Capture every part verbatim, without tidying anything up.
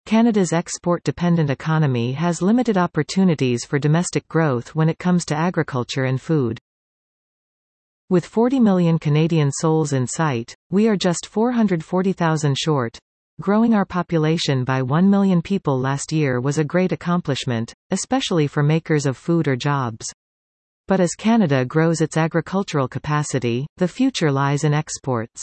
Canada's export-dependent economy has limited opportunities for domestic growth when it comes to agriculture and food. With forty million Canadian souls in sight, we are just four hundred forty thousand short. Growing our population by one million people last year was a great accomplishment, especially for makers of food or jobs. But as Canada grows its agricultural capacity, the future lies in exports.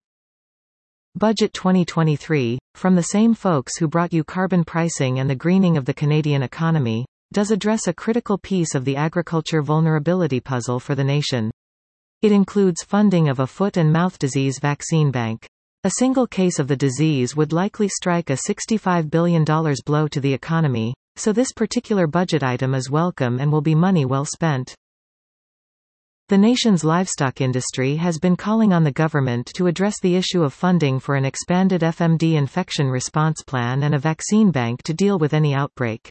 Budget twenty twenty-three, from the same folks who brought you carbon pricing and the greening of the Canadian economy, does address a critical piece of the agriculture vulnerability puzzle for the nation. It includes funding of a foot and mouth disease vaccine bank. A single case of the disease would likely strike a sixty-five billion dollars blow to the economy, so this particular budget item is welcome and will be money well spent. The nation's livestock industry has been calling on the government to address the issue of funding for an expanded F M D infection response plan and a vaccine bank to deal with any outbreak.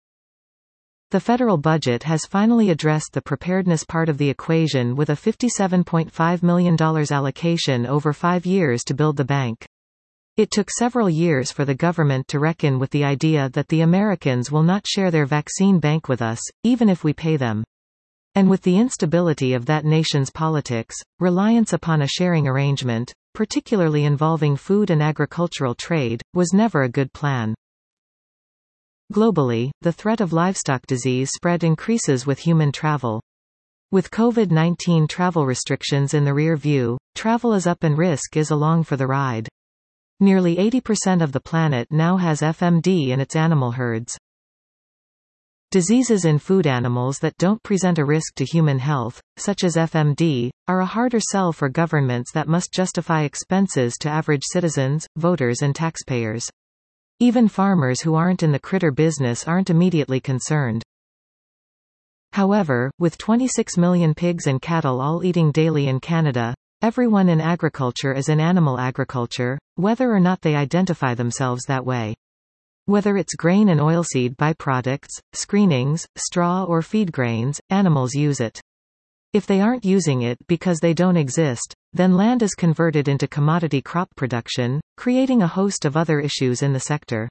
The federal budget has finally addressed the preparedness part of the equation with a fifty-seven point five million dollars allocation over five years to build the bank. It took several years for the government to reckon with the idea that the Americans will not share their vaccine bank with us, even if we pay them. And with the instability of that nation's politics, reliance upon a sharing arrangement, particularly involving food and agricultural trade, was never a good plan. Globally, the threat of livestock disease spread increases with human travel. With COVID nineteen travel restrictions in the rear view, travel is up and risk is along for the ride. Nearly eighty percent of the planet now has F M D in its animal herds. Diseases in food animals that don't present a risk to human health, such as F M D, are a harder sell for governments that must justify expenses to average citizens, voters and taxpayers. Even farmers who aren't in the critter business aren't immediately concerned. However, with twenty-six million pigs and cattle all eating daily in Canada, everyone in agriculture is in animal agriculture, whether or not they identify themselves that way. Whether it's grain and oilseed byproducts, screenings, straw or feed grains, animals use it. If they aren't using it because they don't exist, then land is converted into commodity crop production, creating a host of other issues in the sector.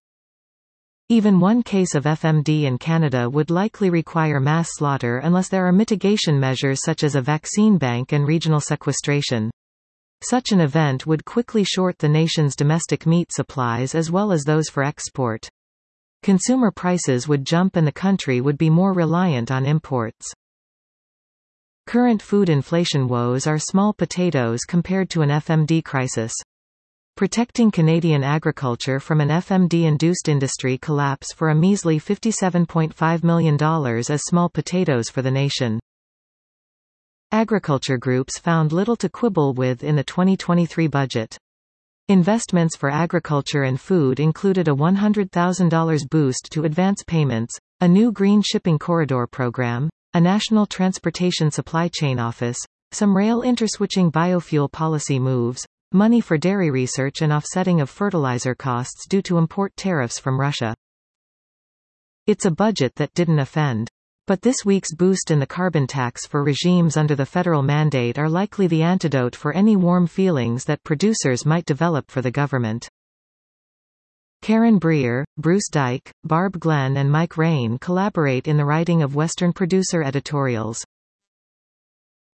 Even one case of F M D in Canada would likely require mass slaughter unless there are mitigation measures such as a vaccine bank and regional sequestration. Such an event would quickly short the nation's domestic meat supplies as well as those for export. Consumer prices would jump and the country would be more reliant on imports. Current food inflation woes are small potatoes compared to an F M D crisis. Protecting Canadian agriculture from an F M D-induced industry collapse for a measly fifty-seven point five million dollars is small potatoes for the nation. Agriculture groups found little to quibble with in the twenty twenty-three budget. Investments for agriculture and food included a one hundred thousand dollars boost to advance payments, a new green shipping corridor program, a national transportation supply chain office, some rail interswitching biofuel policy moves, money for dairy research and offsetting of fertilizer costs due to import tariffs from Russia. It's a budget that didn't offend. But this week's boost in the carbon tax for regimes under the federal mandate are likely the antidote for any warm feelings that producers might develop for the government. Karen Breer, Bruce Dyke, Barb Glenn and Mike Rain collaborate in the writing of Western Producer editorials.